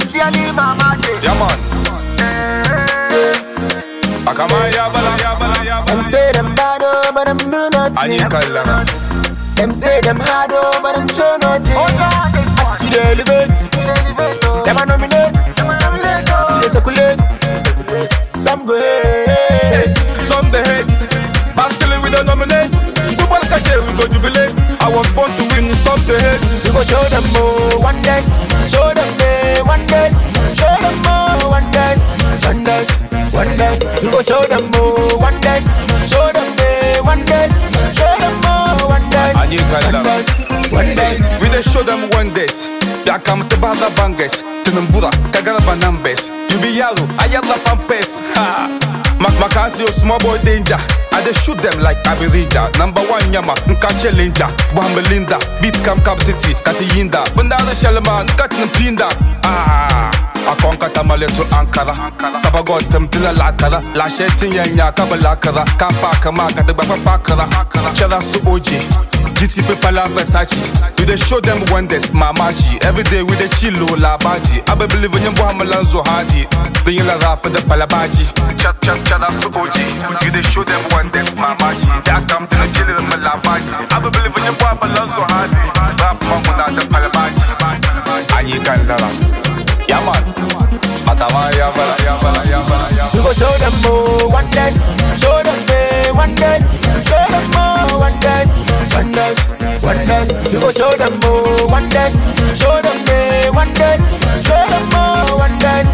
Especially Mama J. Yeah, man. Akamaya bala. Them say them bad, oh, but them do nothing. Ani kalanga. Them say them hard, oh, but them show nothing. I see they elevate. Them a nominate. They circulate. Some go hate. Some they hate, but still we don't nominate. Super cache, we go jubilate. I was born to win, stop the hate. We go show them more wonders. Show them the wonders. Show them more wonders. Wonders. We go show them more wonders. Show them the wonders. Show them more wonders. Wonders. We dey show them wonders. They come to bother bangers. Tinambura, kagaraba numbers. You be yellow, ayala pampers. Ha. Makasi small boy danger. I dey shoot them like Abirija. Number one Yama, Nkache Linja, Buhambelinda, Beat Kam Kaptiti, Katiyinda, Bandara Shalaman, Katin Pinda. Akonka tamale to Ankara. Kabagotem Dilla Lakara, Lashetin Yanya, Kabalakara, Kapaka Maka, the Babakara, Cherasu Oji, GTP Pala Versace. We dey show them wonders, Mamaji. Every day we dey chill, Labaji. I believe in Buhamalanzo Hadi. The Yilla Rap and the Palabaji. Cherasu Oji. We dey show them wonders, Mamaji. They come to the chill in Malabaji. I believe in Buhamalanzo Hadi. Rap Mamuna the Palabaji. Ani Kandara. Yeah, man. Akamaya bala. We go show them more wonders. Show them the wonders. Show them more wonders. We go show them more wonders. Show them the wonders. Show them more wonders.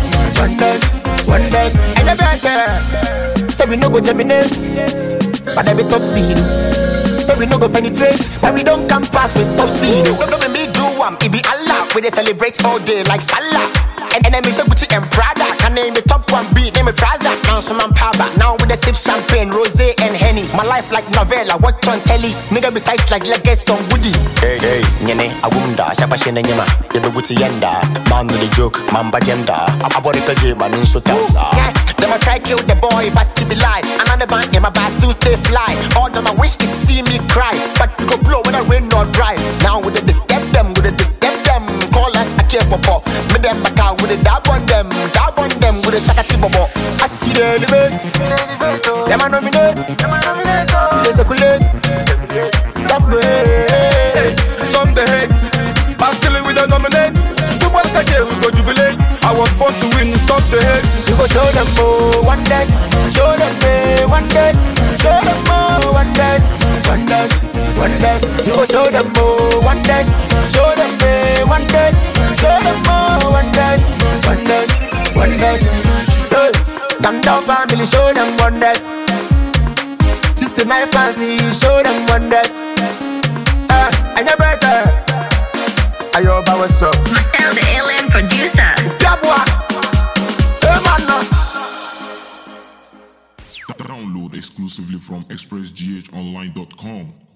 And the brother say we no go germinate, but I be top seed. Say we no go penetrate, but we don't come past with top speed. Don't make me do one, it be Allah. We they celebrate all day like Salah. And enemy say Gucci and Prada. Can name the top one beat, name it Fraza. Now some man Paba. Now with the sip champagne, rosé and Henny. My life like novella, watch on telly. Nigga be tight like leggings on Woody. Hey, nyene, a wunda, shabashene nyema. Yebe Gucci yenda, man with a joke, man bajenda. Aborika jeba, ninso tamsa. Yeah, them a try kill the boy, but to be lie. Another band in my bass still stay fly. All them I wish is see me cry, but we go blow when I rain or dry. Now with the disturb them, call us a care popo. Me them back out with a dab on them with a shakati bobo. I see the elevate, them a nominate, they circulate. Some they hate, but still we don't nominate. Super cache, we go jubilate. I was born to win, stop the hate. We go show them more wonders. Show them the wonders. Show them more wonders. We go show them more wonders. Show them the wonders. Show them more wonders. Hey, Calm down family, show them wonders. Sister my fancy, show them wonders. And your brother, Ayoba, what's up? Marcel, the alien producer. Gabwa, hey man. Download exclusively from expressghonline.com.